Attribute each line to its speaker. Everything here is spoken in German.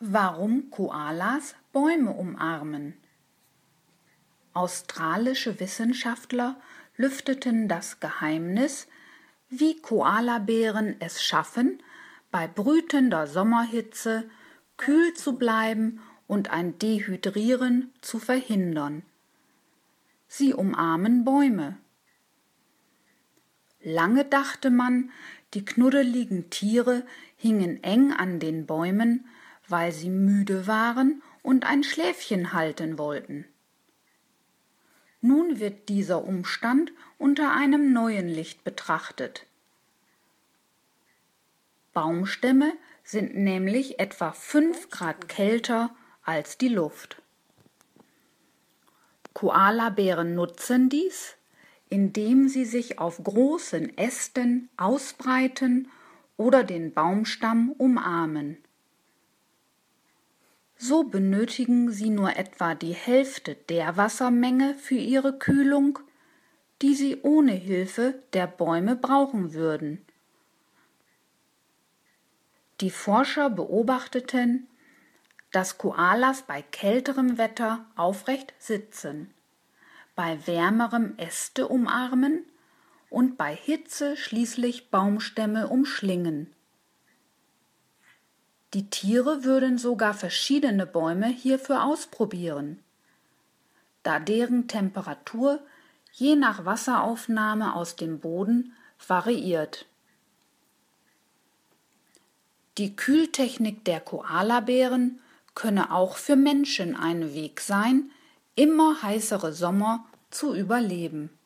Speaker 1: Warum Koalas Bäume umarmen. Australische Wissenschaftler lüfteten das Geheimnis, wie Koalabären es schaffen, bei brütender Sommerhitze kühl zu bleiben und ein Dehydrieren zu verhindern. Sie umarmen Bäume. Lange dachte man, die knuddeligen Tiere hingen eng an den Bäumen, weil sie müde waren und ein Schläfchen halten wollten. Nun wird dieser Umstand unter einem neuen Licht betrachtet. Baumstämme sind nämlich etwa 5 Grad kälter als die Luft. Koalabären nutzen dies, indem sie sich auf großen Ästen ausbreiten oder den Baumstamm umarmen. So benötigen sie nur etwa die Hälfte der Wassermenge für ihre Kühlung, die sie ohne Hilfe der Bäume brauchen würden. Die Forscher beobachteten, dass Koalas bei kälterem Wetter aufrecht sitzen, bei wärmerem Äste umarmen und bei Hitze schließlich Baumstämme umschlingen. Die Tiere würden sogar verschiedene Bäume hierfür ausprobieren, da deren Temperatur je nach Wasseraufnahme aus dem Boden variiert. Die Kühltechnik der Koalabären könne auch für Menschen ein Weg sein, immer heißere Sommer zu überleben.